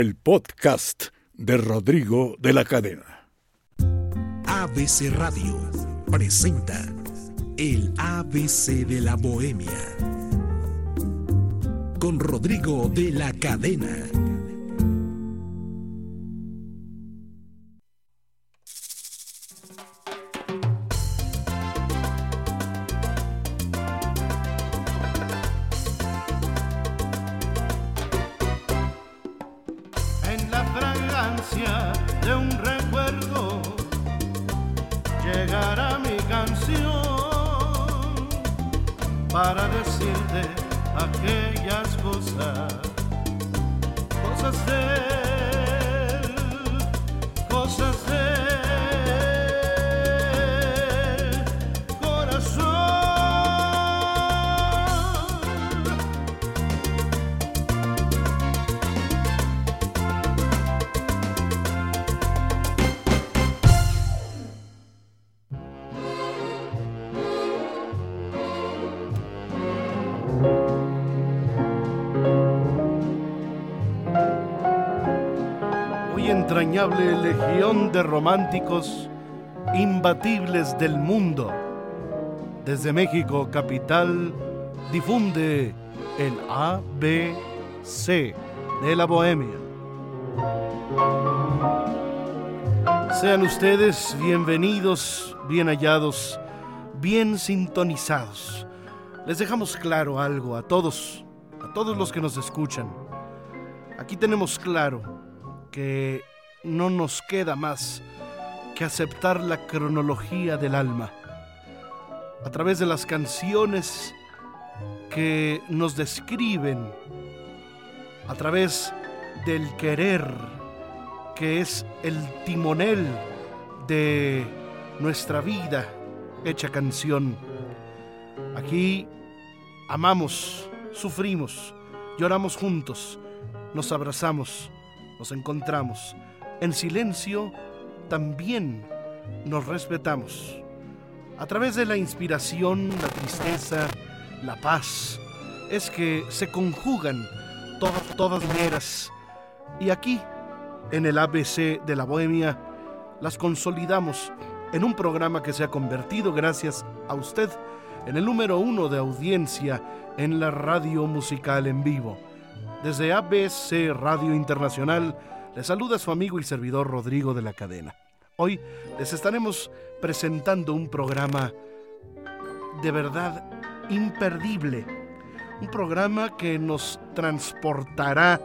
El podcast de Rodrigo de la Cadena. ABC Radio presenta el ABC de la Bohemia con Rodrigo de la Cadena. De un recuerdo llegará mi canción para decirte aquellas cosas del corazón. Entrañable legión de románticos imbatibles del mundo. Desde México, capital, difunde el ABC de la Bohemia. Sean ustedes bienvenidos, bien hallados, bien sintonizados. Les dejamos claro algo a todos los que nos escuchan. Aquí tenemos claro que no nos queda más que aceptar la cronología del alma a través de las canciones que nos describen, a través del querer que es el timonel de nuestra vida hecha canción. Aquí amamos, sufrimos, lloramos juntos, nos abrazamos, nos encontramos. En silencio también nos respetamos. A través de la inspiración, la tristeza, la paz, es que se conjugan todas maneras. Y aquí, en el ABC de la Bohemia, las consolidamos en un programa que se ha convertido, gracias a usted, en el número 1 de audiencia en la radio musical en vivo. Desde ABC Radio Internacional, les saluda su amigo y servidor Rodrigo de la Cadena. Hoy les estaremos presentando un programa de verdad imperdible. Un programa que nos transportará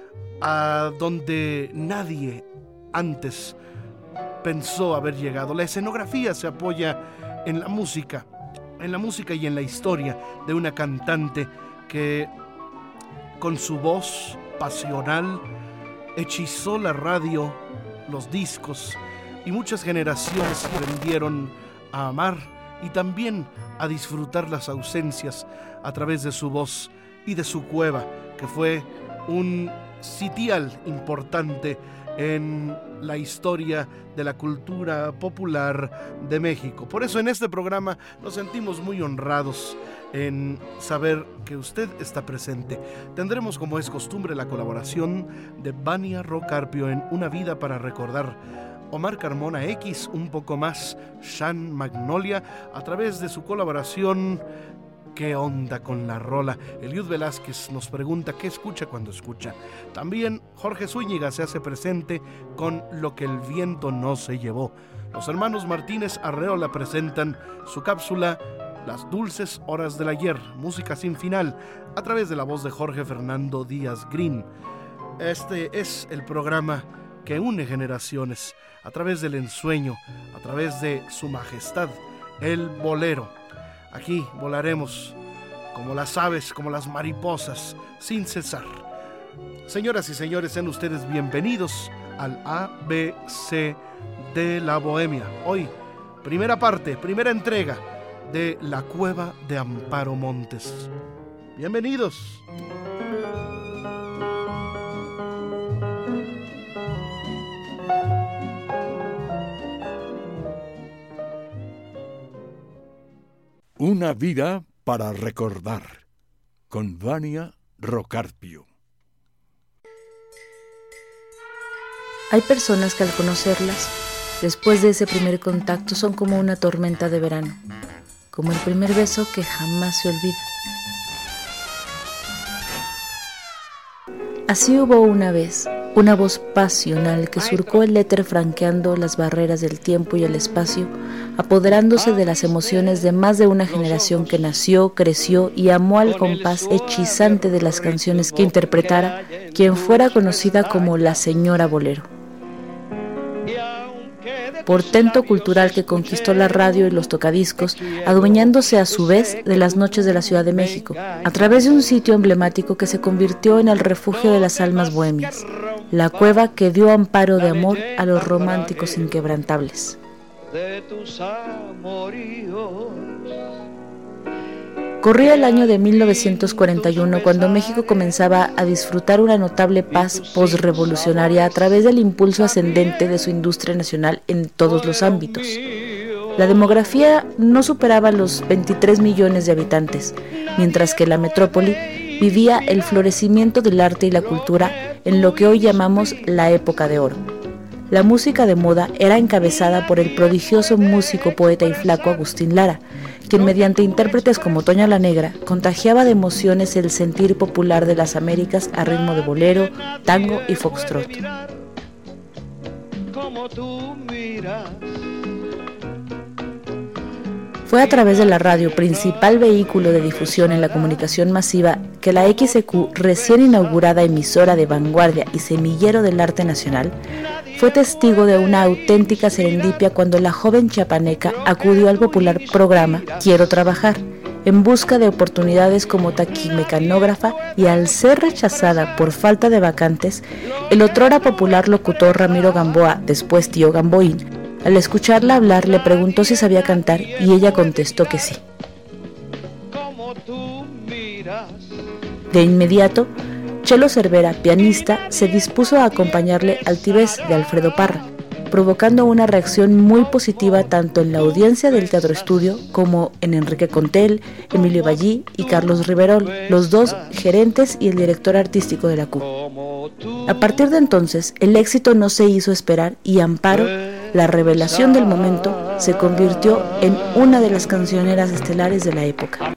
a donde nadie antes pensó haber llegado. La escenografía se apoya en la música y en la historia de una cantante que con su voz pasional hechizó la radio, los discos, y muchas generaciones aprendieron a amar y también a disfrutar las ausencias a través de su voz y de su cueva, que fue un sitial importante en la historia de la cultura popular de México. Por eso en este programa nos sentimos muy honrados en saber que usted está presente. Tendremos, como es costumbre, la colaboración de Vania Rocarpio en Una vida para recordar, Omar Carmona X, un poco más, Shan Magnolia, a través de su colaboración ¿Qué onda con la rola? Eliud Velázquez nos pregunta qué escucha cuando escucha. También Jorge Zúñiga se hace presente con Lo que el viento no se llevó. Los hermanos Martínez Arreola presentan su cápsula Las dulces horas del ayer, música sin final, a través de la voz de Jorge Fernando Díaz Green. Este es el programa que une generaciones a través del ensueño, a través de su majestad, el bolero. Aquí volaremos como las aves, como las mariposas, sin cesar. Señoras y señores, sean ustedes bienvenidos al ABC de la Bohemia. Hoy, primera parte, primera entrega de La Cueva de Amparo Montes. Bienvenidos. Una vida para recordar, con Vania Rocarpio. Hay personas que al conocerlas, después de ese primer contacto, son como una tormenta de verano, como el primer beso que jamás se olvida. Así hubo una vez una voz pasional que surcó el éter franqueando las barreras del tiempo y el espacio, apoderándose de las emociones de más de una generación que nació, creció y amó al compás hechizante de las canciones que interpretara quien fuera conocida como la señora Bolero. Portento cultural que conquistó la radio y los tocadiscos, adueñándose a su vez de las noches de la Ciudad de México, a través de un sitio emblemático que se convirtió en el refugio de las almas bohemias, la cueva que dio amparo de amor a los románticos inquebrantables. Corría el año de 1941 cuando México comenzaba a disfrutar una notable paz posrevolucionaria a través del impulso ascendente de su industria nacional en todos los ámbitos. La demografía no superaba los 23 millones de habitantes, mientras que la metrópoli vivía el florecimiento del arte y la cultura en lo que hoy llamamos la época de oro. La música de moda era encabezada por el prodigioso músico, poeta y flaco Agustín Lara, quien mediante intérpretes como Toña la Negra contagiaba de emociones el sentir popular de las Américas a ritmo de bolero, tango y foxtrot. Fue a través de la radio, principal vehículo de difusión en la comunicación masiva, que la XEQ, recién inaugurada emisora de vanguardia y semillero del arte nacional, fue testigo de una auténtica serendipia cuando la joven chiapaneca acudió al popular programa Quiero Trabajar, en busca de oportunidades como taquimecanógrafa, y al ser rechazada por falta de vacantes, el otrora popular locutor Ramiro Gamboa, después Tío Gamboín, al escucharla hablar le preguntó si sabía cantar y ella contestó que sí. De inmediato, Chelo Cervera, pianista, se dispuso a acompañarle Altivez de Alfredo Parra, provocando una reacción muy positiva tanto en la audiencia del Teatro Estudio como en Enrique Contel, Emilio Ballí y Carlos Riverol, los dos gerentes y el director artístico de la CUP. A partir de entonces, el éxito no se hizo esperar y Amparo, la revelación del momento, se convirtió en una de las cancioneras estelares de la época.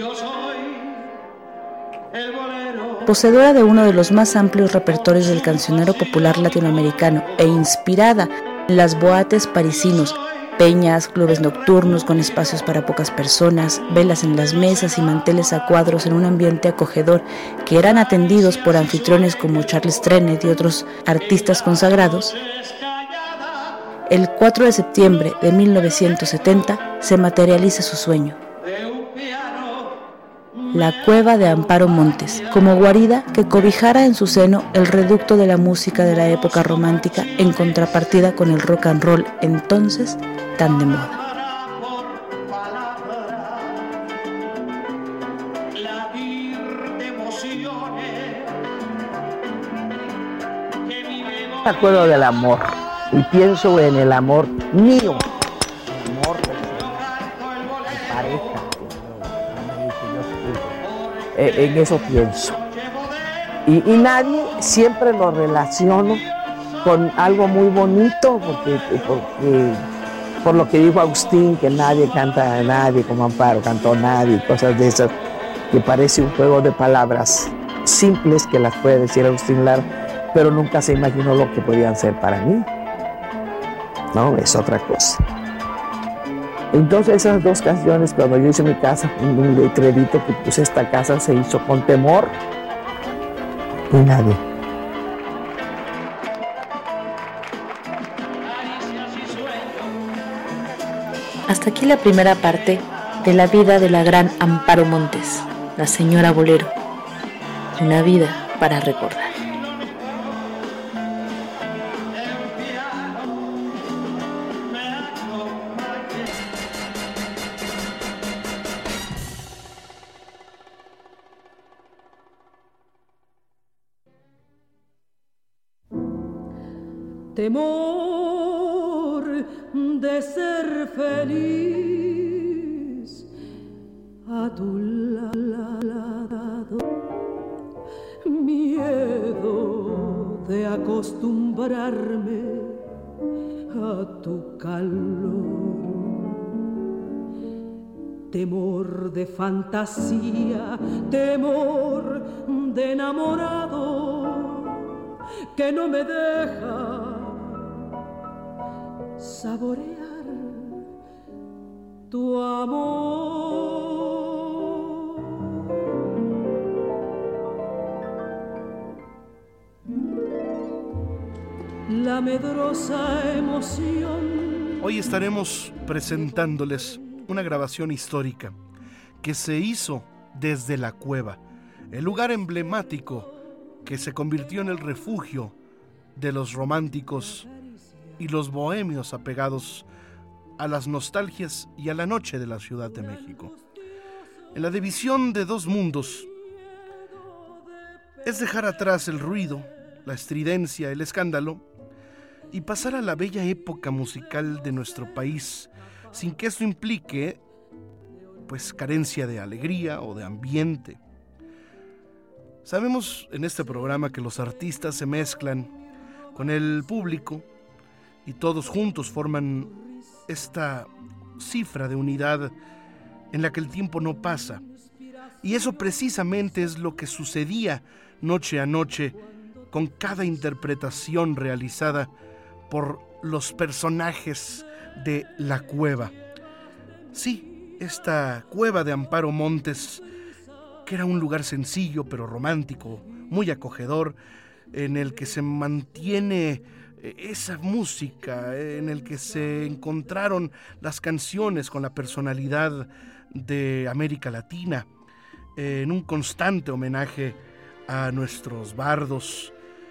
Poseedora de uno de los más amplios repertorios del cancionero popular latinoamericano e inspirada en las boates parisinos, peñas, clubes nocturnos con espacios para pocas personas, velas en las mesas y manteles a cuadros en un ambiente acogedor que eran atendidos por anfitriones como Charles Trenet y otros artistas consagrados, el 4 de septiembre de 1970 se materializa su sueño. La cueva de Amparo Montes, como guarida que cobijara en su seno el reducto de la música de la época romántica en contrapartida con el rock and roll entonces tan de moda. Me acuerdo del amor y pienso en el amor mío, el amor de mi pareja. En eso pienso. Y nadie siempre lo relaciono con algo muy bonito, porque por lo que dijo Agustín, que nadie canta a nadie como Amparo cantó a nadie, cosas de esas, que parece un juego de palabras simples que las puede decir Agustín Lara, pero nunca se imaginó lo que podían ser para mí. No, es otra cosa. Entonces esas dos canciones, cuando yo hice mi casa, un letrerito que puse, esta casa se hizo con temor y nadie. Hasta aquí la primera parte de la vida de la gran Amparo Montes, la señora Bolero. Una vida para recordar. Temor de ser feliz a tu lado, miedo de acostumbrarme a tu calor. Temor de fantasía, temor de enamorado que no me deja saborear tu amor. La medrosa emoción. Hoy estaremos presentándoles una grabación histórica que se hizo desde la cueva, el lugar emblemático que se convirtió en el refugio de los románticos y los bohemios apegados a las nostalgias y a la noche de la Ciudad de México. En la división de dos mundos es dejar atrás el ruido, la estridencia, el escándalo y pasar a la bella época musical de nuestro país, sin que esto implique, pues, carencia de alegría o de ambiente. Sabemos en este programa que los artistas se mezclan con el público y todos juntos forman esta cifra de unidad en la que el tiempo no pasa. Y eso precisamente es lo que sucedía noche a noche con cada interpretación realizada por los personajes de la cueva. Sí, esta cueva de Amparo Montes, que era un lugar sencillo pero romántico, muy acogedor, en el que se mantiene esa música, en el que se encontraron las canciones con la personalidad de América Latina, en un constante homenaje a nuestros bardos.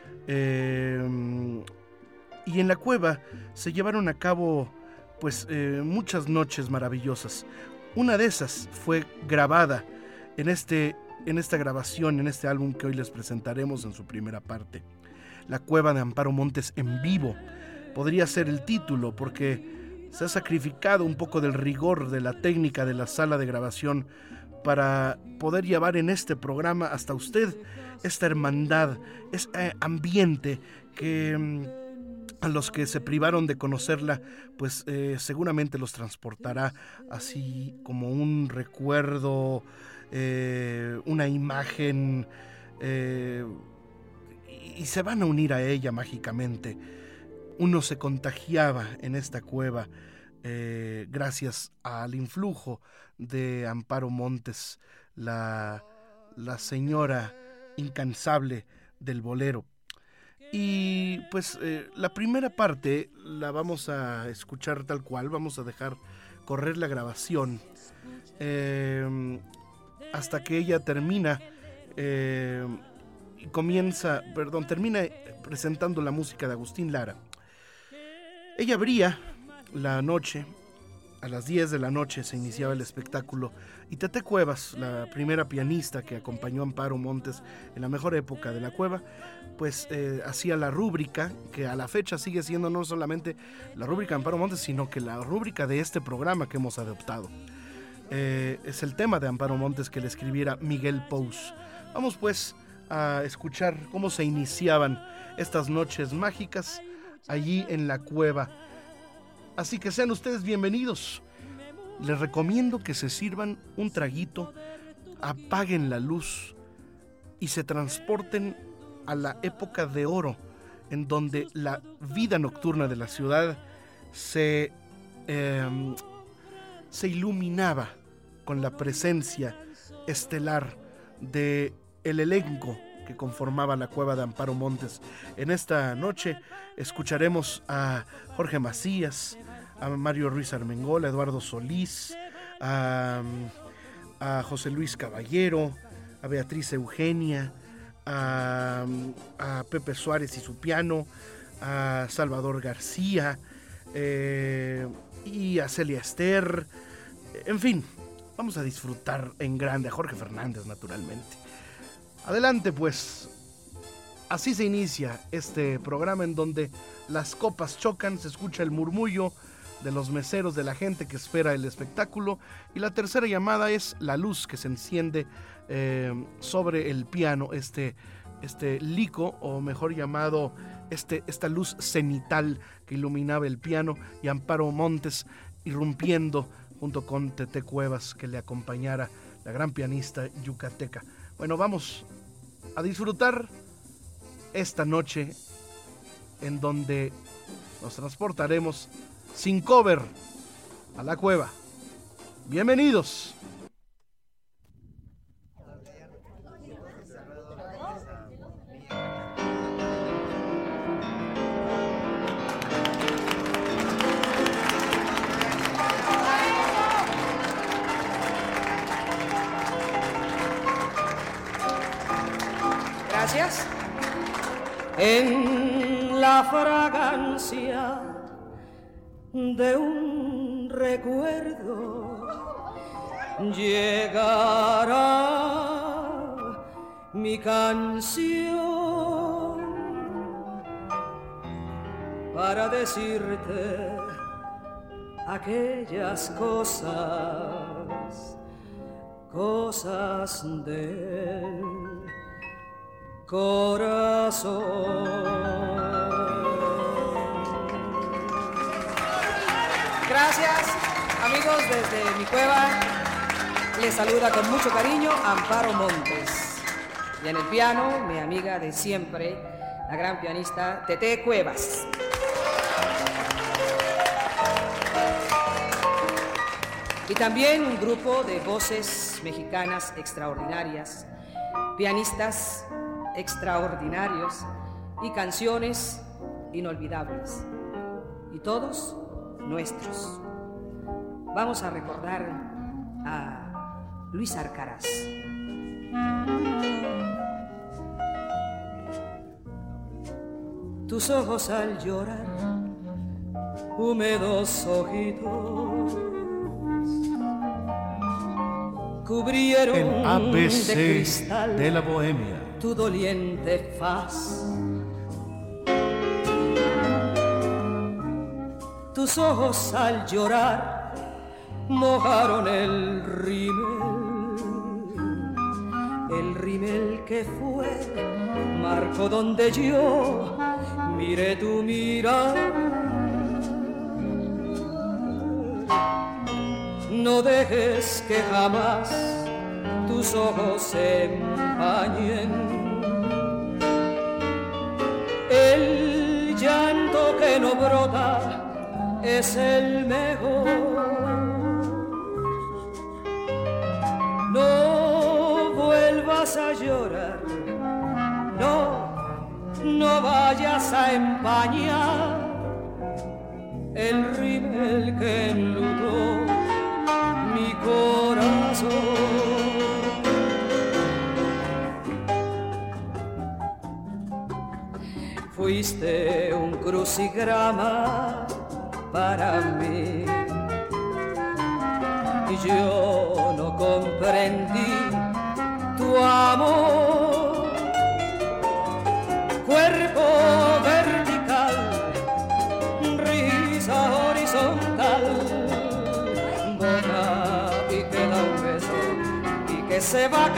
Y en la cueva se llevaron a cabo pues muchas noches maravillosas. Una de esas fue grabada en esta grabación, en este álbum que hoy les presentaremos en su primera parte. La cueva de Amparo Montes en vivo podría ser el título, porque se ha sacrificado un poco del rigor de la técnica de la sala de grabación para poder llevar en este programa hasta usted esta hermandad, este ambiente que a los que se privaron de conocerla, pues seguramente los transportará así como un recuerdo, una imagen, y se van a unir a ella mágicamente. Uno se contagiaba en esta cueva gracias al influjo de Amparo Montes, la señora incansable del bolero. Y pues la primera parte la vamos a escuchar tal cual, vamos a dejar correr la grabación hasta que ella termina termina presentando la música de Agustín Lara. Ella abría la noche, a las 10 de la noche se iniciaba el espectáculo, y Tete Cuevas, la primera pianista que acompañó a Amparo Montes en la mejor época de la cueva, pues hacía la rúbrica, que a la fecha sigue siendo no solamente la rúbrica de Amparo Montes, sino que la rúbrica de este programa que hemos adoptado. Es el tema de Amparo Montes que le escribiera Miguel Pous. Vamos pues a escuchar cómo se iniciaban estas noches mágicas allí en la cueva. Así que sean ustedes bienvenidos. Les recomiendo que se sirvan un traguito, apaguen la luz y se transporten a la época de oro, en donde la vida nocturna de la ciudad se iluminaba con la presencia estelar de el elenco que conformaba la cueva de Amparo Montes. En esta noche escucharemos a Jorge Macías, a Mario Ruiz Armengol, a Eduardo Solís, a José Luis Caballero, a Beatriz Eugenia, a Pepe Suárez y su piano, a Salvador García y a Celia Ester. En fin, vamos a disfrutar en grande, a Jorge Fernández naturalmente. Adelante pues, así se inicia este programa en donde las copas chocan, se escucha el murmullo de los meseros, de la gente que espera el espectáculo, y la tercera llamada es la luz que se enciende sobre el piano, este este lico, o mejor llamado esta luz cenital que iluminaba el piano, y Amparo Montes irrumpiendo junto con Tete Cuevas, que le acompañara, la gran pianista yucateca. Bueno, vamos a disfrutar esta noche en donde nos transportaremos sin cover a la cueva. Bienvenidos. Gracias. En la fragancia de un recuerdo llegará mi canción para decirte aquellas cosas del corazón. Gracias, amigos, desde mi cueva les saluda con mucho cariño Amparo Montes. Y en el piano, mi amiga de siempre, la gran pianista Tete Cuevas. Y también un grupo de voces mexicanas extraordinarias, pianistas extraordinarios y canciones inolvidables. Y todos nuestros. Vamos a recordar a Luis Arcaraz. Tus ojos al llorar, húmedos ojitos, cubrieron El ABC de cristal de la Bohemia. Tu doliente faz. Tus ojos al llorar mojaron el rímel que fue marco donde yo miré tu mirar. No dejes que jamás tus ojos se empañen. El llanto que no brota es el mejor. No vuelvas a llorar, no vayas a empañar el rímel que enlutó mi corazón. Fuiste un crucigrama para mí y yo no comprendí tu amor. Cuerpo vertical, risa horizontal, boca y que da un beso y que se va,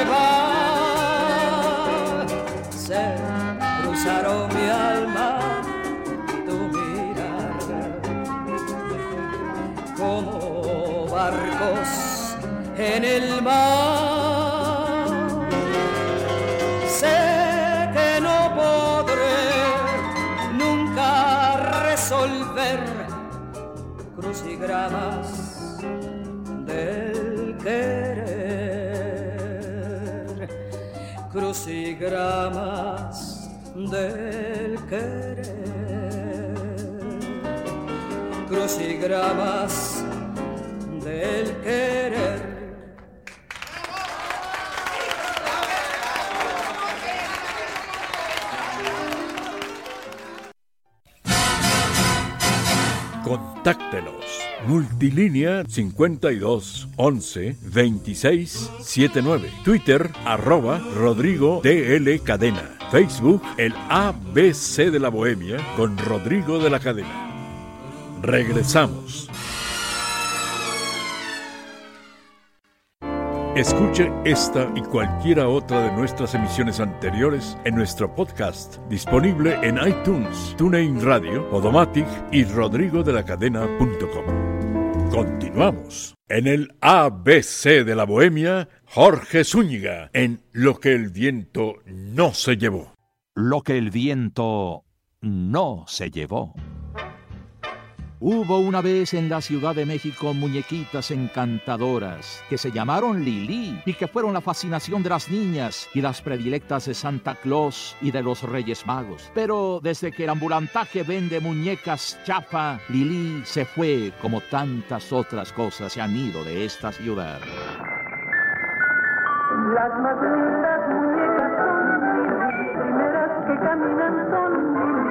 se cruzaron mi alma y tu mirada como barcos en el mar. Sé que no podré nunca resolver crucigramas del querer, crucigramas del querer, crucigramas del querer. Contáctenos. Multilínea 52 11 26 79. Twitter @Rodrigo DL Cadena. Facebook el ABC de la Bohemia con Rodrigo de la Cadena. Regresamos. Escuche esta y cualquiera otra de nuestras emisiones anteriores en nuestro podcast, disponible en iTunes, TuneIn Radio, Podomatic y rodrigodelacadena.com. Continuamos. En el ABC de la Bohemia, Jorge Zúñiga, en Lo que el viento no se llevó. Lo que el viento no se llevó. Hubo una vez en la Ciudad de México muñequitas encantadoras que se llamaron Lili y que fueron la fascinación de las niñas y las predilectas de Santa Claus y de los Reyes Magos. Pero desde que el ambulantaje vende muñecas chafa, Lili se fue como tantas otras cosas se han ido de esta ciudad. Las más lindas muñecas son Lili, primeras que caminan son Lili.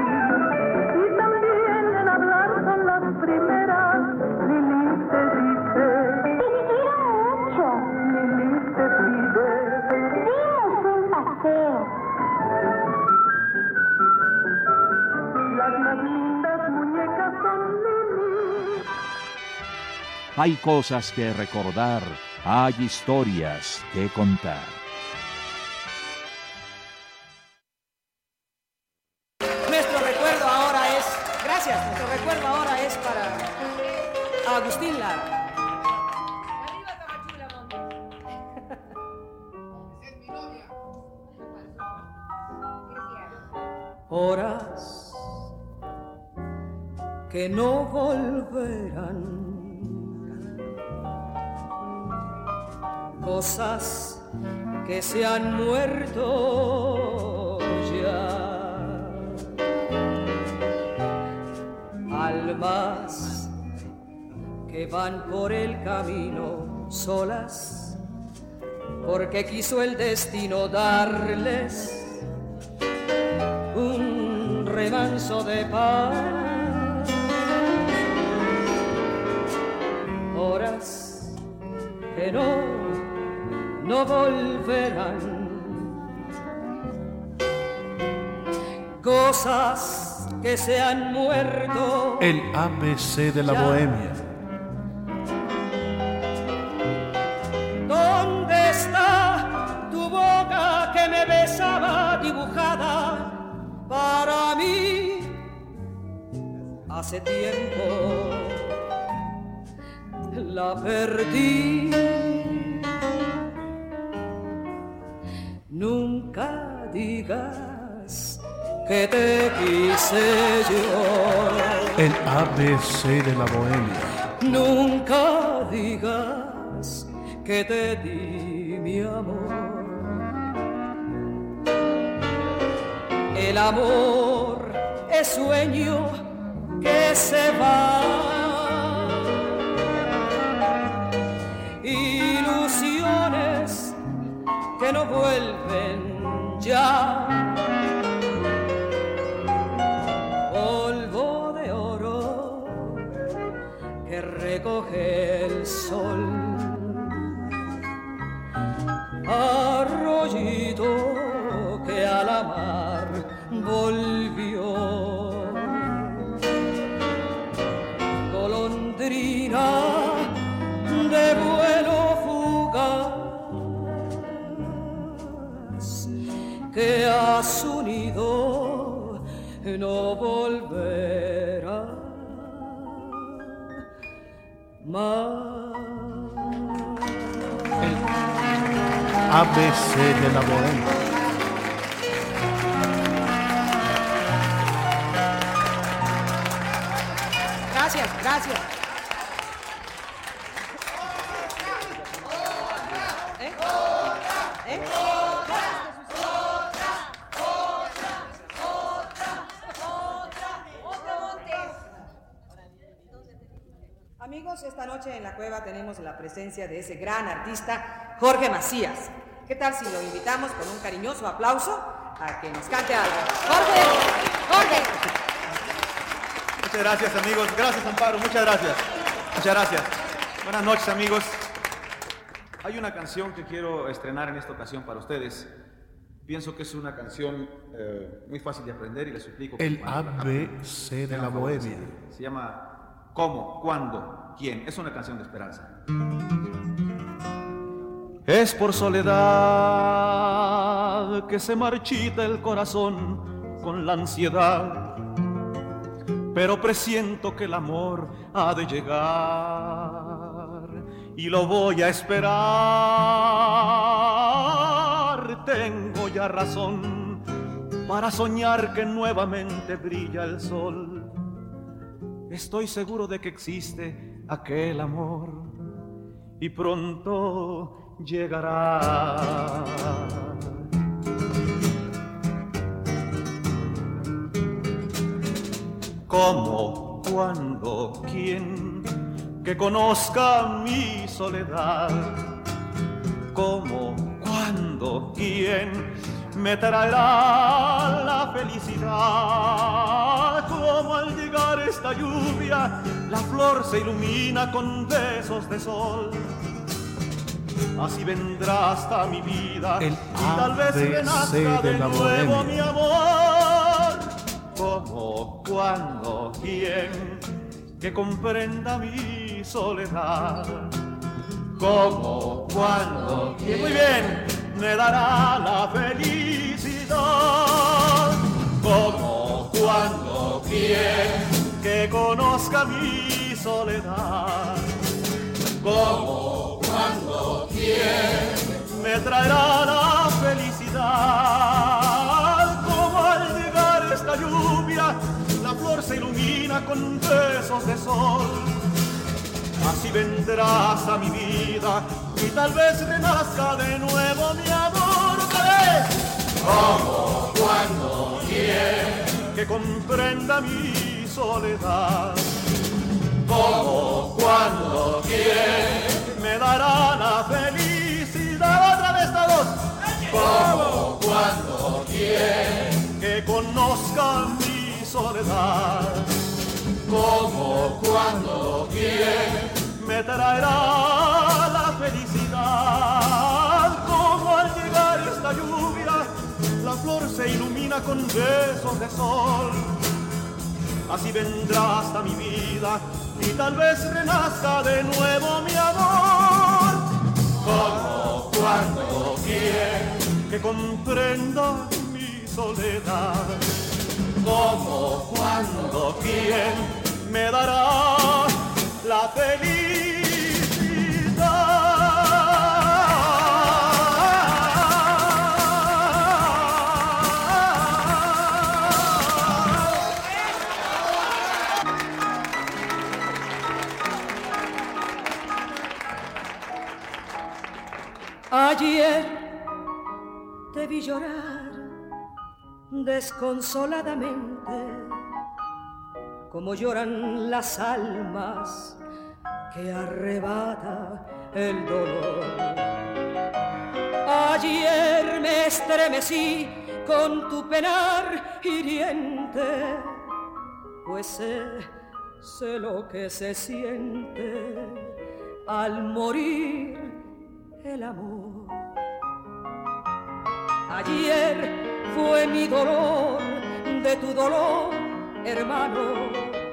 Primeras, Lili te dice, te quiero mucho. Lili te pide, dimos un paseo. Las más lindas muñecas son Lili. Hay cosas que recordar, hay historias que contar. Nuestro recuerdo ahora es para Agustín Lara. Horas que no volverán, cosas que se han muerto ya. Almas que van por el camino solas, porque quiso el destino darles un remanso de paz. Horas que no volverán, cosas que se han muerto. El ABC de la Bohemia. ¿Dónde está tu boca que me besaba dibujada para mí hace tiempo? La perdí. Nunca digas que te quise yo. El ABC de la Bohemia. Nunca digas que te di mi amor. El amor es sueño que se va, ilusiones que no vuelven ya. Recoge el sol, arroyito que a la mar volvió, golondrina de vuelo fugaz que a su nido no volverá más. El ABC de la Bohemia. Gracias. Amigos, esta noche en la cueva tenemos la presencia de ese gran artista, Jorge Macías. ¿Qué tal si lo invitamos con un cariñoso aplauso a que nos cante algo? ¡Jorge! Muchas gracias, amigos. Gracias, Amparo. Muchas gracias. Buenas noches, amigos. Hay una canción que quiero estrenar en esta ocasión para ustedes. Pienso que es una canción muy fácil de aprender y les suplico que... El ABC de la Bohemia. Se llama ¿Cómo? ¿Cuándo? ¿Quién? Es una canción de esperanza. Es por soledad que se marchita el corazón con la ansiedad, pero presiento que el amor ha de llegar y lo voy a esperar. Tengo ya razón para soñar que nuevamente brilla el sol. Estoy seguro de que existe aquel amor y pronto llegará. ¿Cómo, cuándo, quién que conozca mi soledad? ¿Cómo, cuándo, quién me traerá la felicidad? Como al llegar esta lluvia, la flor se ilumina con besos de sol. Así vendrá hasta mi vida y tal vez renazca de nuevo mi amor. ¿Cómo, cuándo, quién que comprenda mi soledad? ¿Cómo, cuándo, quién? Muy bien, me dará la felicidad. ¿Cómo, cuándo, quién que conozca mi soledad? ¿Cómo, cuándo, quién me traerá la felicidad? Como al llegar esta lluvia, la flor se ilumina con besos de sol. Así vendrás a mi vida y tal vez renazca de nuevo mi amor. ¿Cómo, cuándo, quién que comprenda mi soledad? ¿Cómo, cuándo, quién me dará la felicidad? Otra vez todos. ¿Cómo, cuándo, quién que conozca mi soledad? ¿Cómo, cuándo, quién me traerá la felicidad? Como al llegar esta lluvia, la flor se ilumina con besos de sol. Así vendrá hasta mi vida y tal vez renazca de nuevo mi amor. ¿Cómo, cuándo, quién que comprenda mi soledad? ¿Cómo, cuándo, quién me dará la felicidad? Ayer te vi llorar desconsoladamente, como lloran las almas que arrebata el dolor. Ayer me estremecí con tu penar hiriente, pues sé lo que se siente al morir el amor. Ayer fue mi dolor de tu dolor, hermano.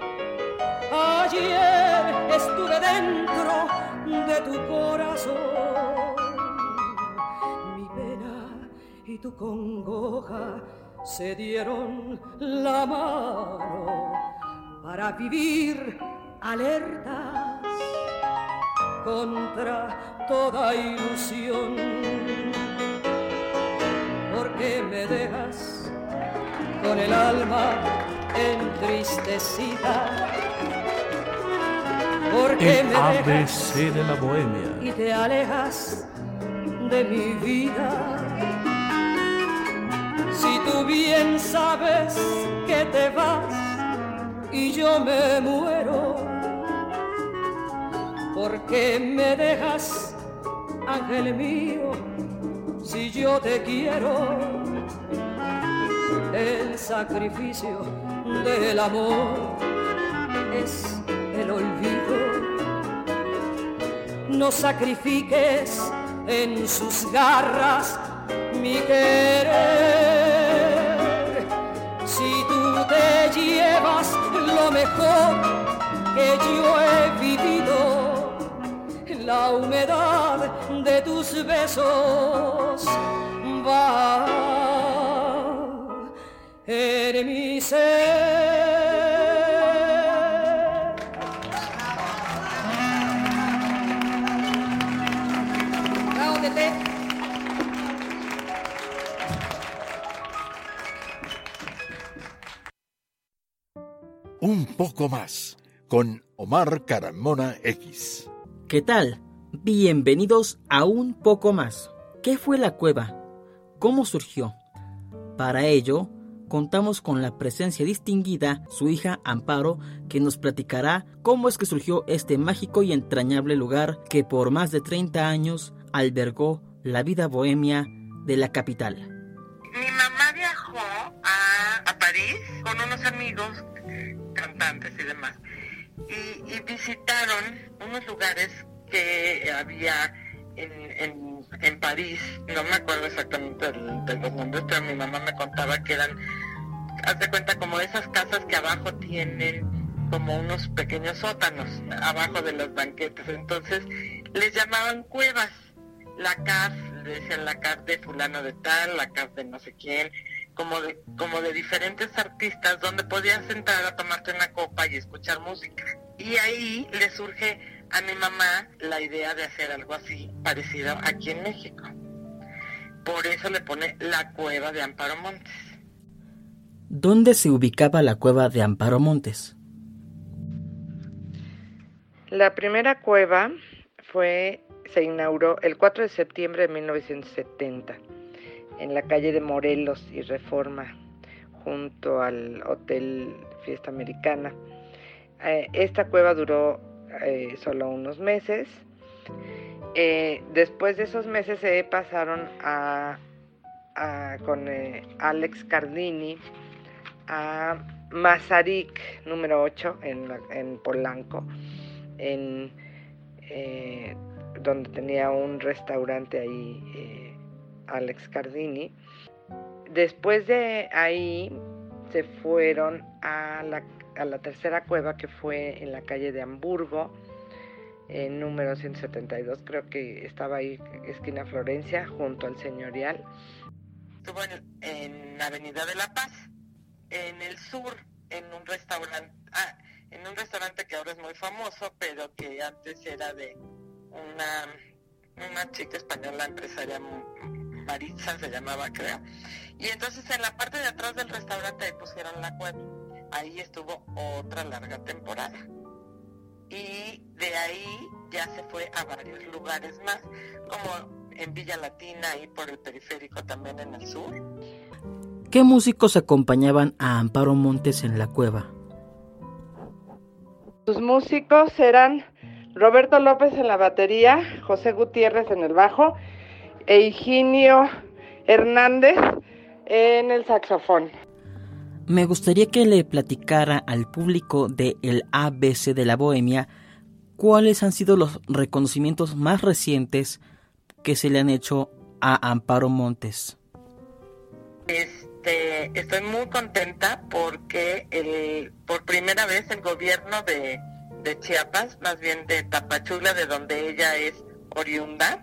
Ayer estuve dentro de tu corazón. Mi pena y tu congoja se dieron la mano para vivir alertas contra toda ilusión. ¿Por qué me dejas con el alma entristecida? ¿Por qué me dejas ABC de la Bohemia y te alejas de mi vida? Si tú bien sabes que te vas y yo me muero, ¿por qué me dejas, ángel mío, si yo te quiero? El sacrificio del amor es el olvido. No sacrifiques en sus garras mi querer. Si tú te llevas lo mejor que yo he vivido, la humedad de tus besos va en mi ser. Un poco más, con Omar Carmona X. ¿Qué tal? Bienvenidos a Un poco más. ¿Qué fue la cueva? ¿Cómo surgió? Para ello, contamos con la presencia distinguida, su hija Amparo, que nos platicará cómo es que surgió este mágico y entrañable lugar que por más de 30 años albergó la vida bohemia de la capital. Mi mamá viajó a París con unos amigos, cantantes y demás, y visitaron unos lugares que había en París. No me acuerdo exactamente de los nombres, pero mi mamá me contaba que eran, haz de cuenta, como esas casas que abajo tienen como unos pequeños sótanos abajo de los banquetes. Entonces les llamaban cuevas. La casa, le decían la casa de fulano de tal, la casa de no sé quién, como de diferentes artistas, donde podías entrar a tomarte una copa y escuchar música. Y ahí le surge a mi mamá la idea de hacer algo así parecido aquí en México. Por eso le pone la cueva de Amparo Montes. ¿Dónde se ubicaba la cueva de Amparo Montes? La primera cueva se inauguró el 4 de septiembre de 1970 en la calle de Morelos y Reforma, junto al Hotel Fiesta Americana. Esta cueva duró solo unos meses. Después de esos meses se pasaron con Alex Cardini a Mazarik número 8 en Polanco, donde tenía un restaurante ahí, Alex Cardini. Después de ahí se fueron a la tercera cueva, que fue en la calle de Hamburgo, en número 172, creo que estaba ahí, esquina Florencia, junto al Señorial. Estuvo en Avenida de la Paz, en el sur, en un restaurante que ahora es muy famoso, pero que antes era de una chica española, empresaria, Maritza se llamaba, creo. Y entonces en la parte de atrás del restaurante ahí pusieron la cueva. Ahí estuvo otra larga temporada. Y de ahí ya se fue a varios lugares más, como en Villa Latina, ahí por el periférico también en el sur. ¿Qué músicos acompañaban a Amparo Montes en la cueva? Sus músicos eran Roberto López en la batería, José Gutiérrez en el bajo e Higinio Hernández en el saxofón. Me gustaría que le platicara al público de el ABC de la Bohemia cuáles han sido los reconocimientos más recientes que se le han hecho a Amparo Montes. Estoy muy contenta porque por primera vez el gobierno de Chiapas, más bien de Tapachula, de donde ella es oriunda,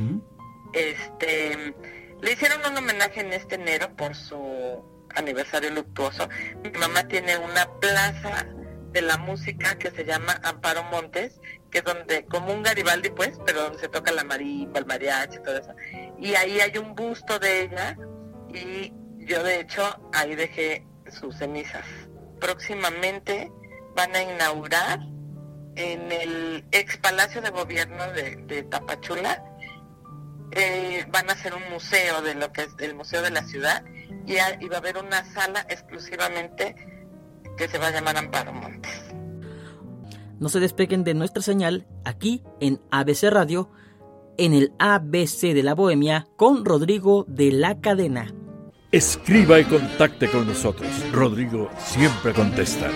le hicieron un homenaje en este enero por su aniversario luctuoso. Mi mamá tiene una plaza de la música que se llama Amparo Montes, que es donde, como un Garibaldi pues, pero donde se toca la marimba, el mariachi y todo eso. Y ahí hay un busto de ella, y yo de hecho ahí dejé sus cenizas. Próximamente van a inaugurar en el ex Palacio de Gobierno de Tapachula, van a hacer un museo de lo que es el Museo de la Ciudad, y va a haber una sala exclusivamente que se va a llamar Amparo Montes. No se despeguen de nuestra señal aquí en ABC Radio, en el ABC de la Bohemia, con Rodrigo de la Cadena. Escriba y contacte con nosotros. Rodrigo siempre contesta.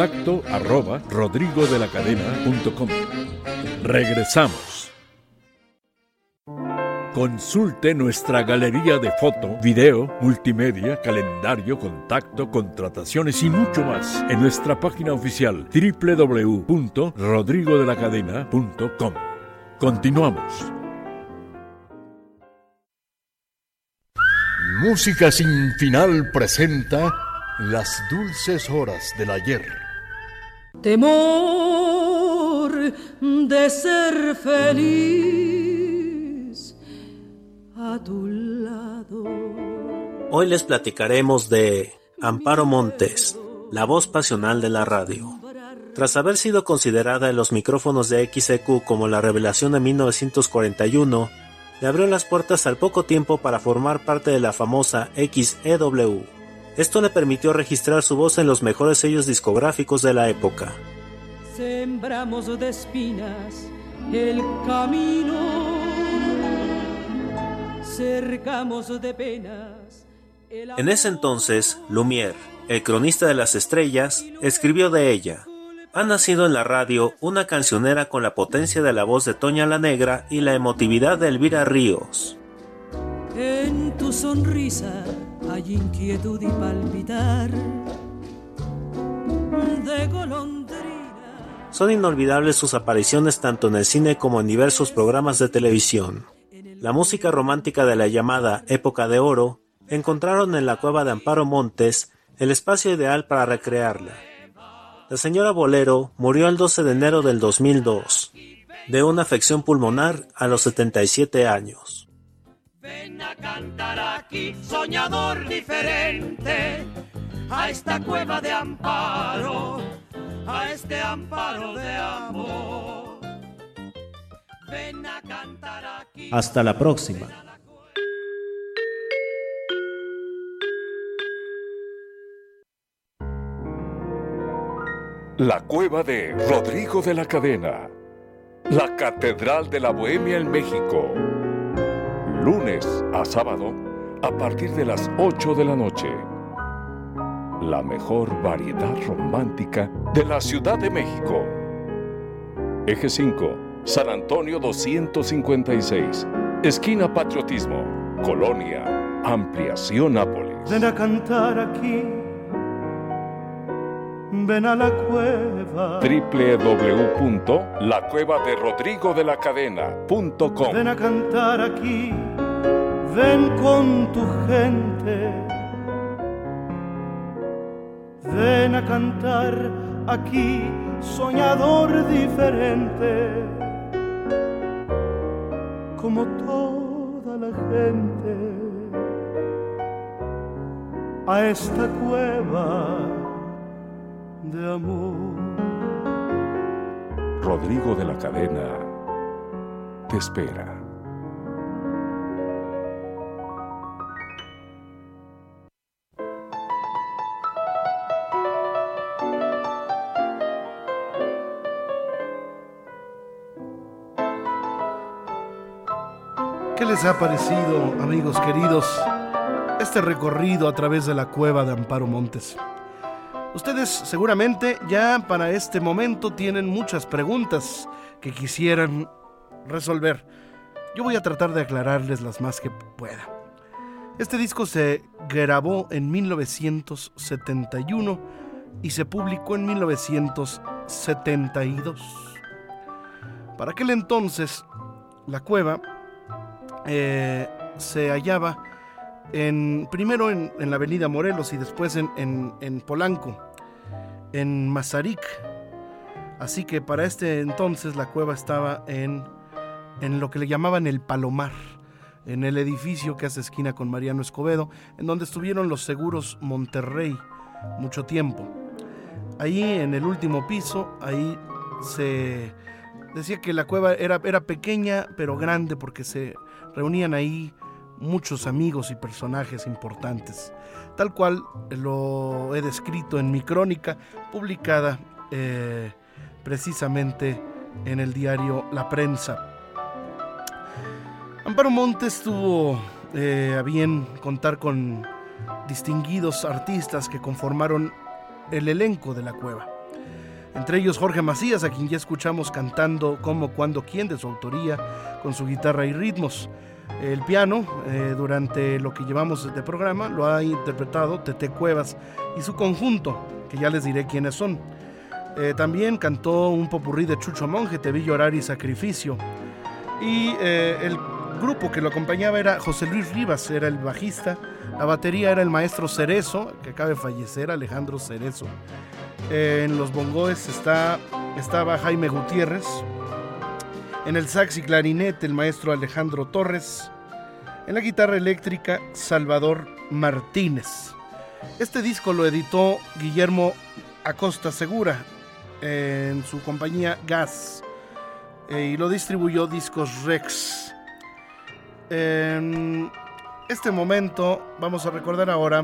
contacto@rodrigodelacadena.com. Regresamos. Consulte nuestra galería de foto, video, multimedia, calendario, contacto, contrataciones y mucho más en nuestra página oficial www.rodrigodelacadena.com. Continuamos. Música sin final presenta Las dulces horas del ayer. Temor de ser feliz a tu lado. Hoy les platicaremos de Amparo Montes, la voz pasional de la radio. Tras haber sido considerada en los micrófonos de XEQ como la revelación de 1941, le abrió las puertas al poco tiempo para formar parte de la famosa XEW. Esto le permitió registrar su voz en los mejores sellos discográficos de la época. Sembramos de espinas el camino, cercamos de penas. En ese entonces, Lumière, el cronista de las estrellas, escribió de ella: ha nacido en la radio una cancionera con la potencia de la voz de Toña la Negra y la emotividad de Elvira Ríos. En tu sonrisa hay inquietud y palpitar de golondrina. Son inolvidables sus apariciones tanto en el cine como en diversos programas de televisión. La música romántica de la llamada Época de Oro encontraron en la cueva de Amparo Montes el espacio ideal para recrearla. La señora Bolero murió el 12 de enero del 2002, de una afección pulmonar a los 77 años. Ven a cantar aquí, soñador diferente, a esta cueva de amparo, a este amparo de amor. Ven a cantar aquí. Hasta la próxima. La cueva de Rodrigo de la Cadena. La Catedral de la Bohemia en México. Lunes a sábado a partir de las 8 de la noche. La mejor variedad romántica de la Ciudad de México. Eje 5, San Antonio 256, esquina Patriotismo, Colonia, Ampliación Nápoles. Ven a cantar aquí, ven a la cueva. www.lacuevaderodrigodelacadena.com. Ven a cantar aquí, ven con tu gente. Ven a cantar aquí, soñador diferente, como toda la gente, a esta cueva de amor. Rodrigo de la Cadena te espera. ¿Qué les ha parecido, amigos queridos, este recorrido a través de la cueva de Amparo Montes? Ustedes seguramente ya para este momento tienen muchas preguntas que quisieran resolver. Yo voy a tratar de aclararles las más que pueda. Este disco se grabó en 1971 y se publicó en 1972. Para aquel entonces, la cueva se hallaba primero en la avenida Morelos y después en Polanco, en Mazarik. Así que para este entonces la cueva estaba en lo que le llamaban el Palomar, en el edificio que hace esquina con Mariano Escobedo, en donde estuvieron los Seguros Monterrey mucho tiempo. Ahí en el último piso, ahí se decía que la cueva era pequeña pero grande porque se reunían ahí muchos amigos y personajes importantes, tal cual lo he descrito en mi crónica publicada precisamente en el diario La Prensa. Amparo Montes tuvo a bien contar con distinguidos artistas que conformaron el elenco de la cueva. Entre ellos Jorge Macías, a quien ya escuchamos cantando Cómo, Cuándo, Quién, de su autoría, con su guitarra y ritmos. El piano, durante lo que llevamos de programa, lo ha interpretado Tete Cuevas y su conjunto, que ya les diré quiénes son. También cantó un popurrí de Chucho Monje, Te vi llorar y Sacrificio. Y el grupo que lo acompañaba era José Luis Rivas, era el bajista. La batería era el maestro Cerezo, que acaba de fallecer, Alejandro Cerezo. En los bongoes estaba Jaime Gutiérrez. En el sax y clarinete, el maestro Alejandro Torres. En la guitarra eléctrica, Salvador Martínez. Este disco lo editó Guillermo Acosta Segura en su compañía Gas y lo distribuyó Discos Rex. En este momento vamos a recordar ahora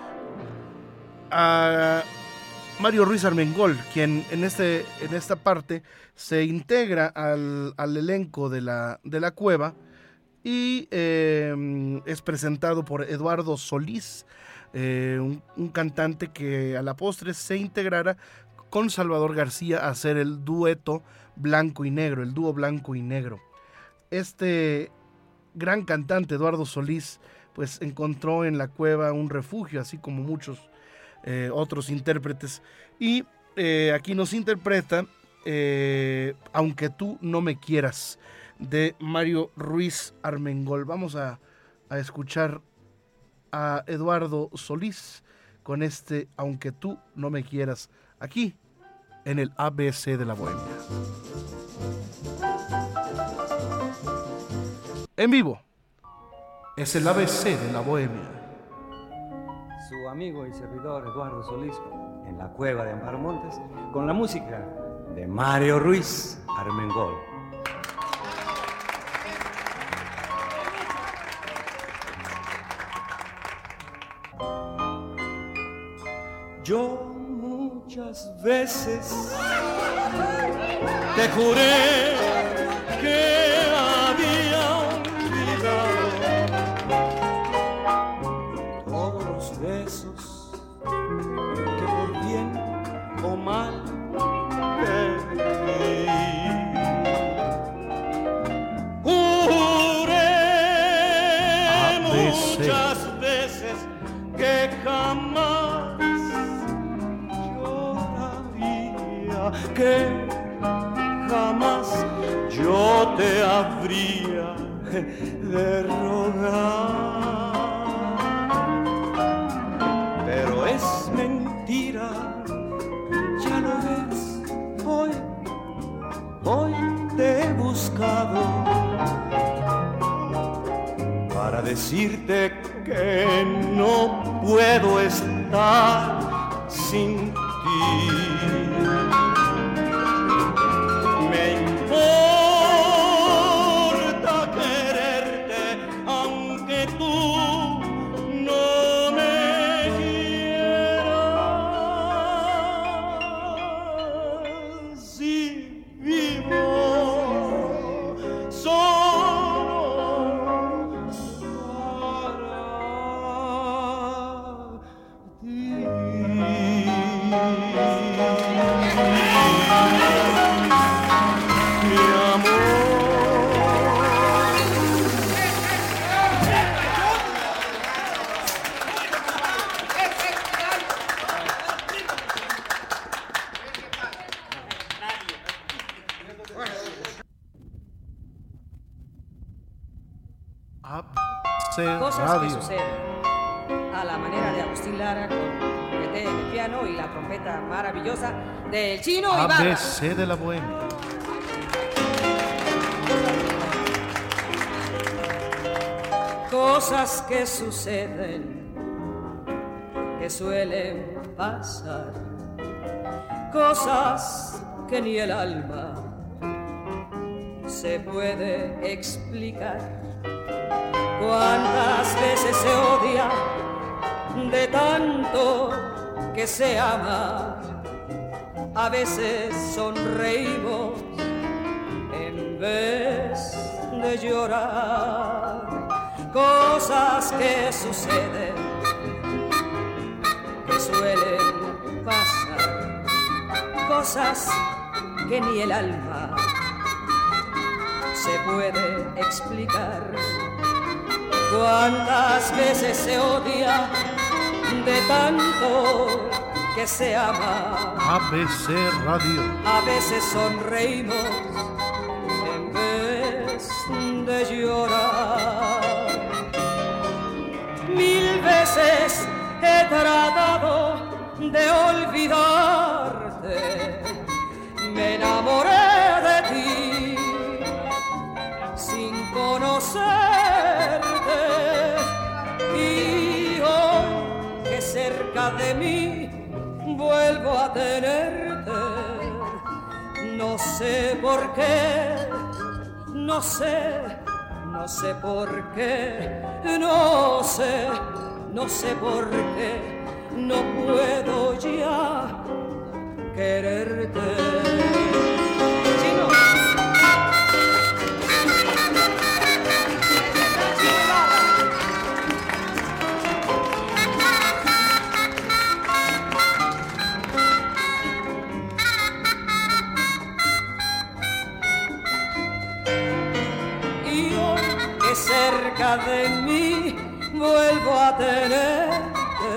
a Mario Ruiz Armengol, quien en esta parte se integra al elenco de la cueva y es presentado por Eduardo Solís, un cantante que a la postre se integrara con Salvador García a hacer el dueto blanco y negro, el dúo blanco y negro. Este gran cantante, Eduardo Solís, pues encontró en la cueva un refugio, así como muchos otros intérpretes. Y aquí nos interpreta Aunque tú no me quieras, de Mario Ruiz Armengol. Vamos a escuchar a Eduardo Solís con este Aunque tú no me quieras, aquí en el ABC de la Bohemia. En vivo, es el ABC de la Bohemia. Su amigo y servidor Eduardo Solís en la cueva de Amparo Montes con la música de Mario Ruiz Armengol. Yo muchas veces te juré que había olvidado todos los besos que por bien o mal te di. Juré muchas veces que jamás que jamás yo te habría de rogar. Pero es mentira, ya lo ves, hoy te he buscado para decirte que no puedo estar sin ti. Me importa quererte aunque tú no me quieras. Si vivo solo para ti. Cosas Radio. que suceden a la manera de Agustín Lara con el piano y la trompeta maravillosa del Chino Ibarra. ABC de la Bohemia. Cosas que suceden, que suelen pasar, cosas que ni el alma se puede explicar. Cuántas veces se odia de tanto que se ama, a veces sonreímos en vez de llorar. Cosas que suceden, que suelen pasar, cosas que ni el alma se puede explicar. Cuántas veces se odia de tanto que se ama. ABC Radio. A veces sonreímos en vez de llorar. 1000 veces he tratado de olvidarte, me enamoré de ti sin conocerte, y hoy que cerca de mí vuelvo a tenerte, no sé por qué, no sé por qué, no sé por qué, no puedo ya quererte. Chino. Y hoy que cerca de mí vuelvo a tenerte,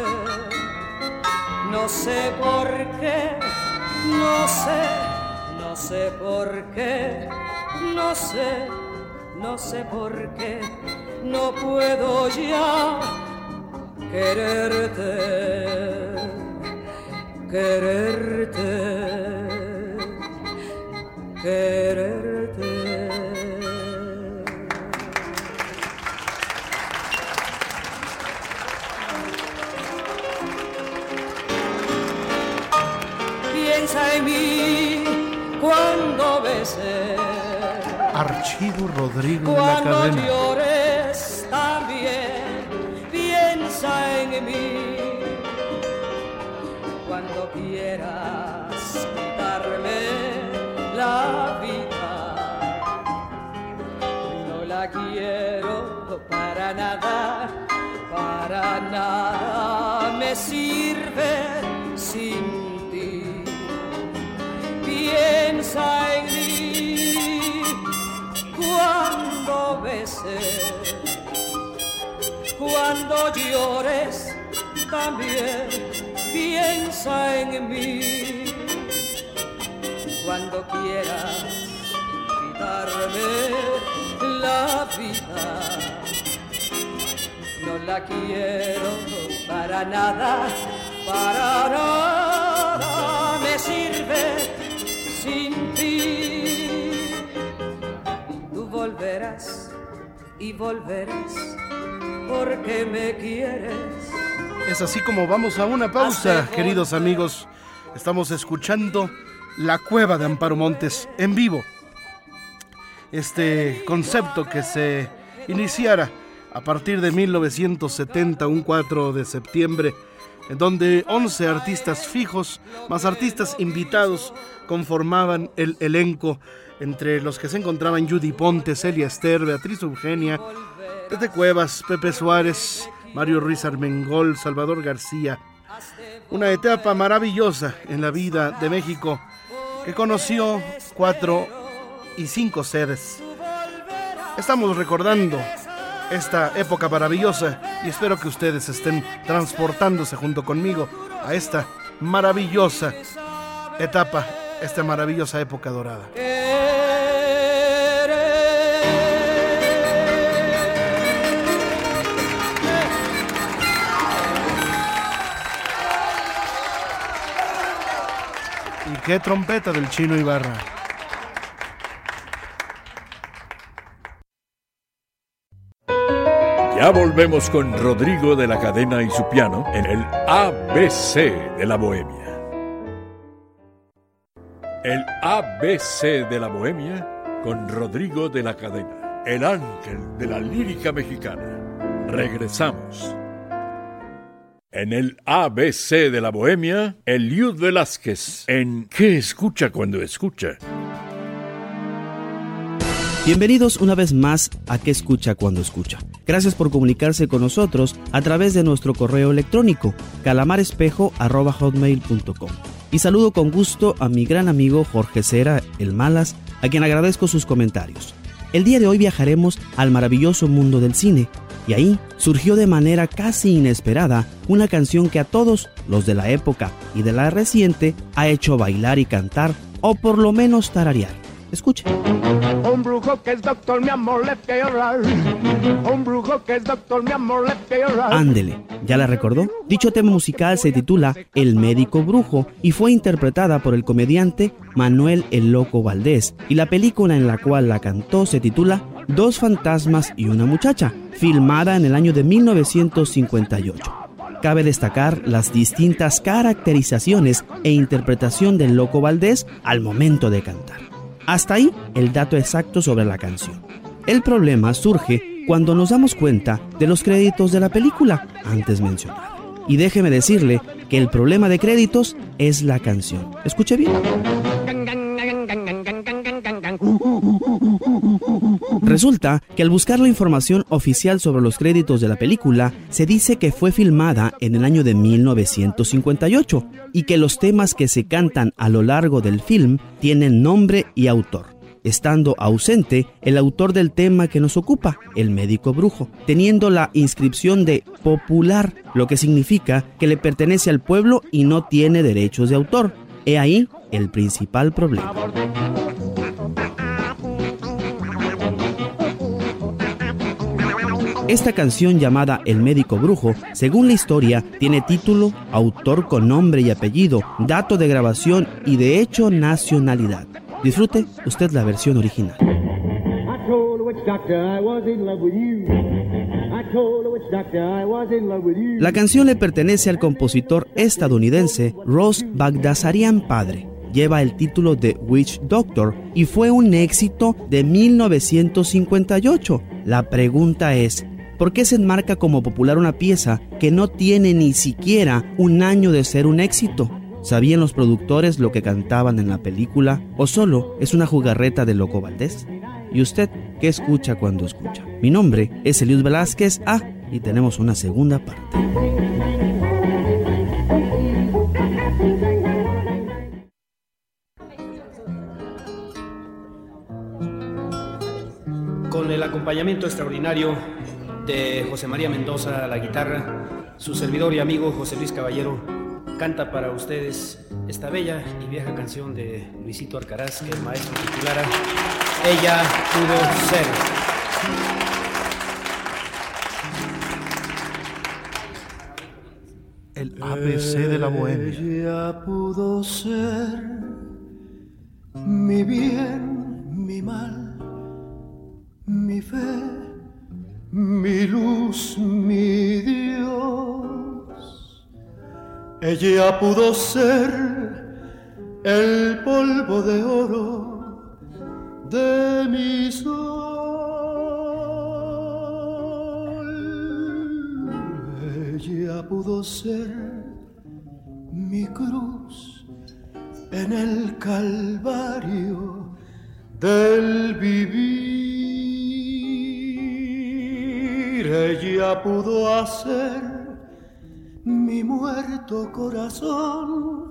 no sé por qué, no sé por qué, no sé por qué, no puedo ya quererte, quererte, quererte. Piensa en mí cuando beses, Archivo Rodrigo de la cuando Cadena. llores también, piensa en mí. Cuando quieras quitarme la vida, no la quiero para nada me sirve sin ti. Piensa en mí cuando beses, cuando llores también, piensa en mí. Cuando quieras quitarme la vida, no la quiero para nada me sirve sin ti. Tú volverás y volverás porque me quieres. Es así como vamos a una pausa, queridos amigos. Estamos escuchando La Cueva de Amparo Montes en vivo. Este concepto que se iniciara a partir de 1970, un 4 de septiembre, en donde 11 artistas fijos, más artistas invitados, conformaban el elenco, entre los que se encontraban Judy Ponte, Celia Ester, Beatriz Eugenia, Tete Cuevas, Pepe Suárez, Mario Ruiz Armengol, Salvador García. Una etapa maravillosa en la vida de México que conoció 4 y 5 sedes. Estamos recordando esta época maravillosa y espero que ustedes estén transportándose junto conmigo a esta maravillosa etapa, esta maravillosa época dorada. Y qué trompeta del Chino Ibarra. Ya volvemos con Rodrigo de la Cadena y su piano en el ABC de la Bohemia. El ABC de la Bohemia con Rodrigo de la Cadena, el ángel de la lírica mexicana. Regresamos. En el ABC de la Bohemia, Eliud Velázquez en ¿Qué escucha cuando escucha? Bienvenidos una vez más a ¿Qué escucha cuando escucha? Gracias por comunicarse con nosotros a través de nuestro correo electrónico calamarespejo@hotmail.com. Y saludo con gusto a mi gran amigo Jorge Cera, el Malas, a quien agradezco sus comentarios. El día de hoy viajaremos al maravilloso mundo del cine, y ahí surgió de manera casi inesperada una canción que a todos los de la época y de la reciente ha hecho bailar y cantar, o por lo menos tararear. Escuchen. Un brujo que es doctor, mi amor, le que llorar. Un brujo que es doctor, mi amor, le que llorar. Ándele, ¿ya la recordó? Dicho tema musical se titula El médico brujo y fue interpretada por el comediante Manuel el Loco Valdés, y la película en la cual la cantó se titula Dos fantasmas y una muchacha, filmada en el año de 1958. Cabe destacar las distintas caracterizaciones e interpretación del Loco Valdés al momento de cantar. Hasta ahí el dato exacto sobre la canción. El problema surge cuando nos damos cuenta de los créditos de la película antes mencionada. Y déjeme decirle que el problema de créditos es la canción. Escuche bien. Resulta que al buscar la información oficial sobre los créditos de la película, se dice que fue filmada en el año de 1958 y que los temas que se cantan a lo largo del film tienen nombre y autor, estando ausente el autor del tema que nos ocupa, el médico brujo, teniendo la inscripción de popular, lo que significa que le pertenece al pueblo y no tiene derechos de autor. He ahí el principal problema. Esta canción llamada El médico brujo, según la historia, tiene título, autor con nombre y apellido, dato de grabación y de hecho nacionalidad. Disfrute usted la versión original. La canción le pertenece al compositor estadounidense Ross Bagdasarian padre. Lleva el título de Witch Doctor y fue un éxito de 1958. La pregunta es, ¿por qué se enmarca como popular una pieza que no tiene ni siquiera un año de ser un éxito? ¿Sabían los productores lo que cantaban en la película o solo es una jugarreta de Loco Valdés? ¿Y usted qué escucha cuando escucha? Mi nombre es Eliud Velázquez y tenemos una segunda parte. Con el acompañamiento extraordinario de José María Mendoza a la guitarra, su servidor y amigo José Luis Caballero canta para ustedes esta bella y vieja canción de Luisito Alcaraz que el maestro titulara Ella pudo ser. El ABC de la bohemia. Ella pudo ser mi bien, mi mal, mi fe, mi luz, mi Dios. Ella pudo ser el polvo de oro de mi sol. Ella pudo ser mi cruz en el calvario del vivir. Ella pudo hacer mi muerto corazón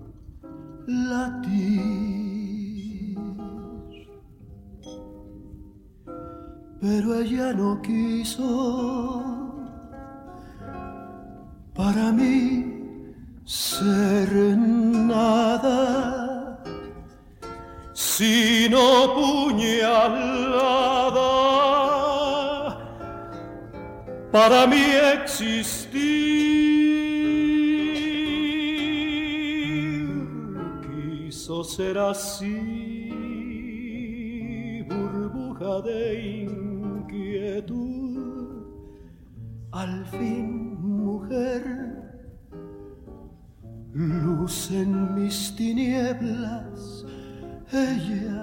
latir, pero ella no quiso para mí ser nada, sino puñalada para mí existir. Quiso ser así, burbuja de inquietud, al fin mujer, luz en mis tinieblas. Ella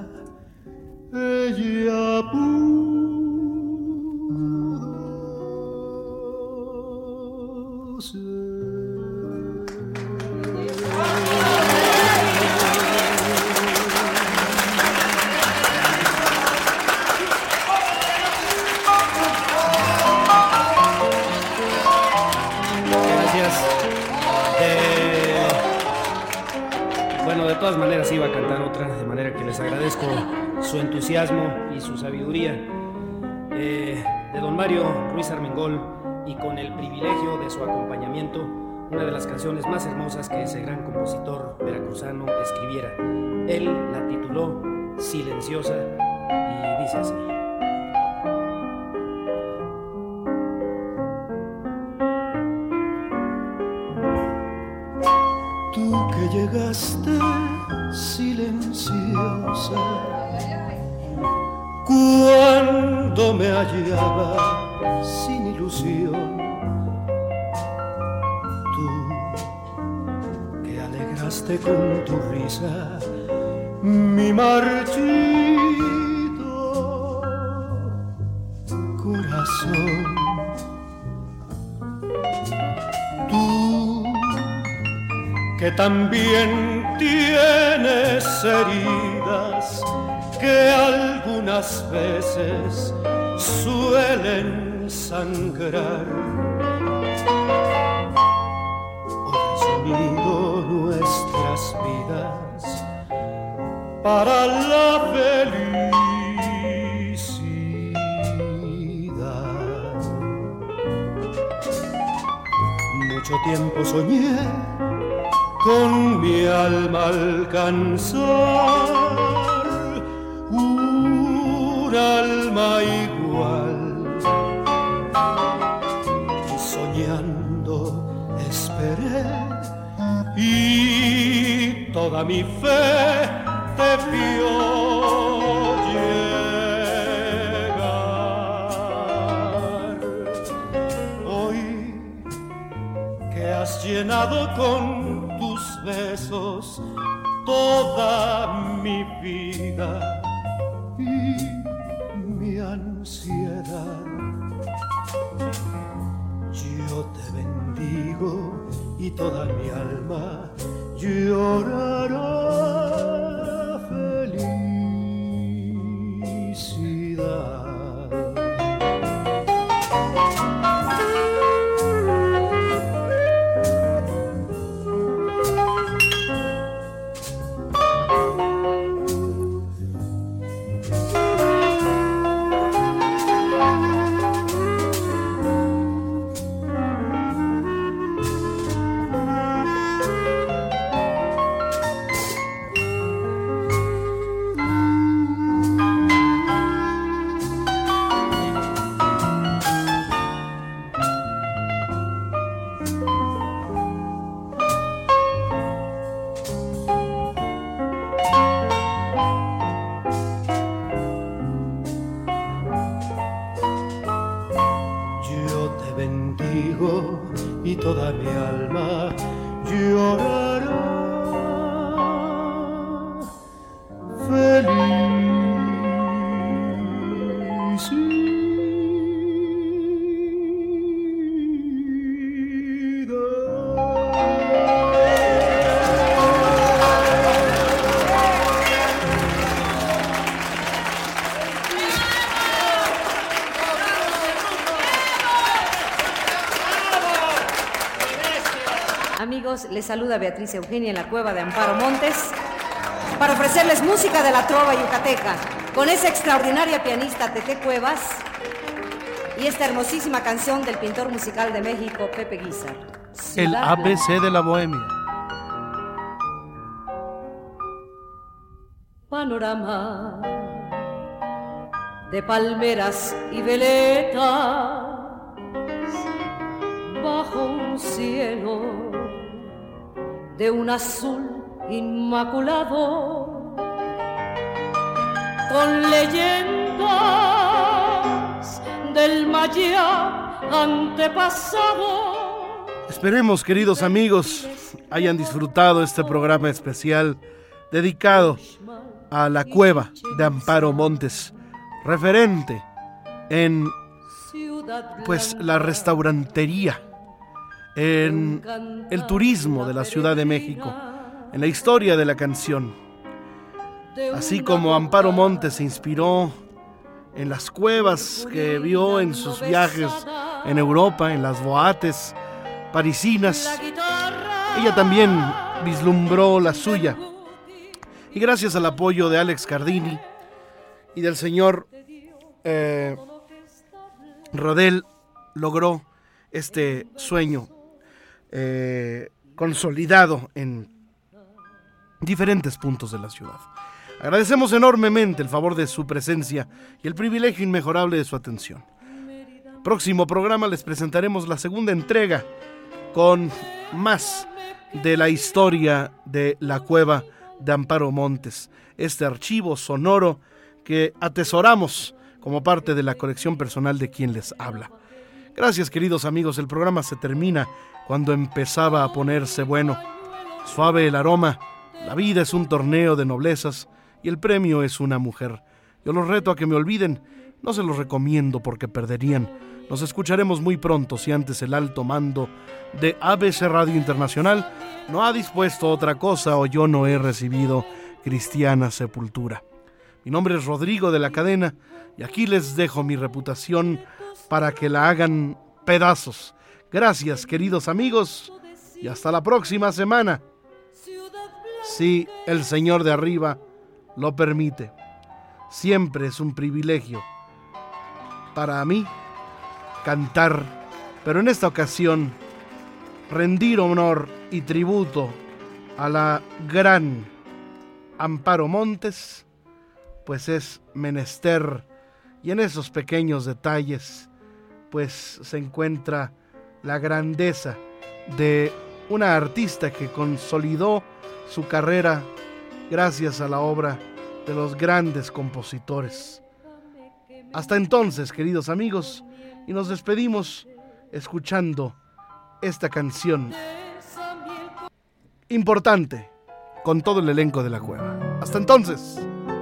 pudo ser. De todas maneras iba a cantar otra, de manera que les agradezco su entusiasmo y su sabiduría. De don Mario Ruiz Armengol, y con el privilegio de su acompañamiento, una de las canciones más hermosas que ese gran compositor veracruzano escribiera. Él la tituló Silenciosa Y dice así. Tú que llegaste silenciosa cuando me hallaba sin ilusión, tú que alegraste con tu risa mi marchito corazón, tú que también tienes heridas que algunas veces suelen sangrar. Hoy has unido nuestras vidas para la felicidad. Mucho tiempo soñé con mi alma alcanzar un alma igual, y soñando esperé y toda mi fe te vio llegar. Hoy que has llenado con tus besos toda mi vida y mi ansiedad, yo te bendigo y toda mi alma llorará felicidad. Y toda mi alma llorará Amigos, les saluda Beatriz Eugenia en la cueva de Amparo Montes para ofrecerles música de la trova yucateca con esa extraordinaria pianista Tete Cuevas y esta hermosísima canción del pintor musical de México Pepe Guizar. El ABC de la Bohemia. Panorama de palmeras y veletas bajo un cielo de un azul inmaculado, con leyendas del Maya antepasado. Esperemos, queridos amigos, hayan disfrutado este programa especial dedicado a la cueva de Amparo Montes, referente en pues la restaurantería, en el turismo de la Ciudad de México, en la historia de la canción. Así como Amparo Montes se inspiró en las cuevas que vio en sus viajes en Europa, en las boates parisinas, ella también vislumbró la suya. Y gracias al apoyo de Alex Cardini y del señor Rodel, logró este sueño consolidado en diferentes puntos de la ciudad. Agradecemos enormemente el favor de su presencia y el privilegio inmejorable de su atención. Próximo programa les presentaremos la segunda entrega con más de la historia de la cueva de Amparo Montes, este archivo sonoro que atesoramos como parte de la colección personal de quien les habla. Gracias, queridos amigos, el programa se termina cuando empezaba a ponerse bueno. Suave el aroma, la vida es un torneo de noblezas y el premio es una mujer. Yo los reto a que me olviden, no se los recomiendo porque perderían. Nos escucharemos muy pronto si antes el alto mando de ABC Radio Internacional no ha dispuesto otra cosa o yo no he recibido cristiana sepultura. Mi nombre es Rodrigo de la Cadena y aquí les dejo mi reputación para que la hagan pedazos. Gracias, queridos amigos, y hasta la próxima semana, si el Señor de arriba lo permite. Siempre es un privilegio para mí cantar, pero en esta ocasión rendir honor y tributo a la gran Amparo Montes, pues es menester, y en esos pequeños detalles pues se encuentra la grandeza de una artista que consolidó su carrera gracias a la obra de los grandes compositores. Hasta entonces, queridos amigos, y nos despedimos escuchando esta canción importante con todo el elenco de La Cueva. Hasta entonces.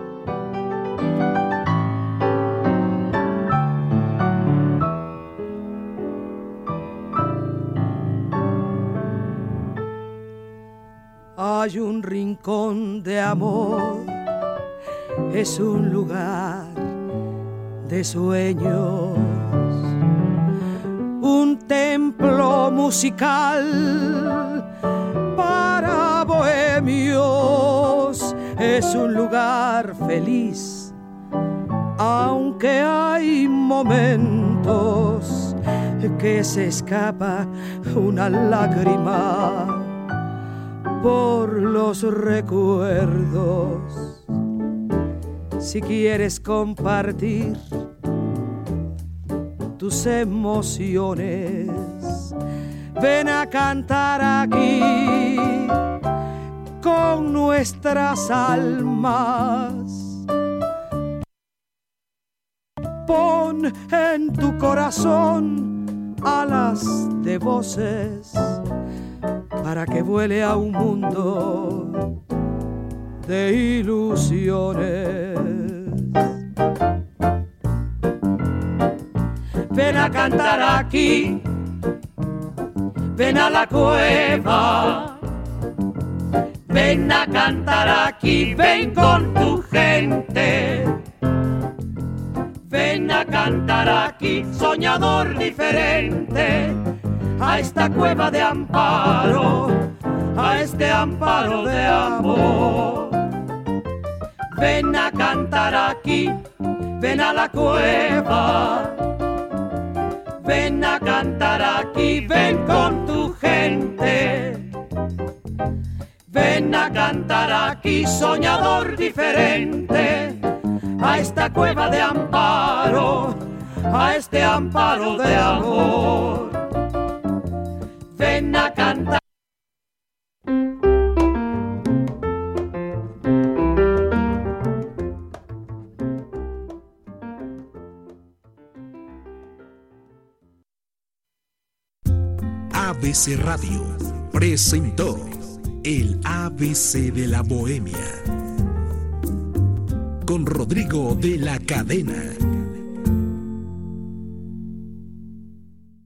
Hay un rincón de amor, es un lugar de sueños, un templo musical para bohemios, es un lugar feliz, aunque hay momentos que se escapa una lágrima por los recuerdos. Si quieres compartir tus emociones, ven a cantar aquí con nuestras almas. Pon en tu corazón alas de voces para que vuele a un mundo de ilusiones. Ven a cantar aquí, ven a la cueva, ven a cantar aquí, ven con tu gente. Ven a cantar aquí, soñador diferente, a esta cueva de amparo, a este amparo de amor. Ven a cantar aquí, ven a la cueva, ven a cantar aquí, ven con tu gente. Ven a cantar aquí, soñador diferente, a esta cueva de amparo, a este amparo de amor. Ven a cantar. ABC Radio presentó el ABC de la Bohemia con Rodrigo de la Cadena.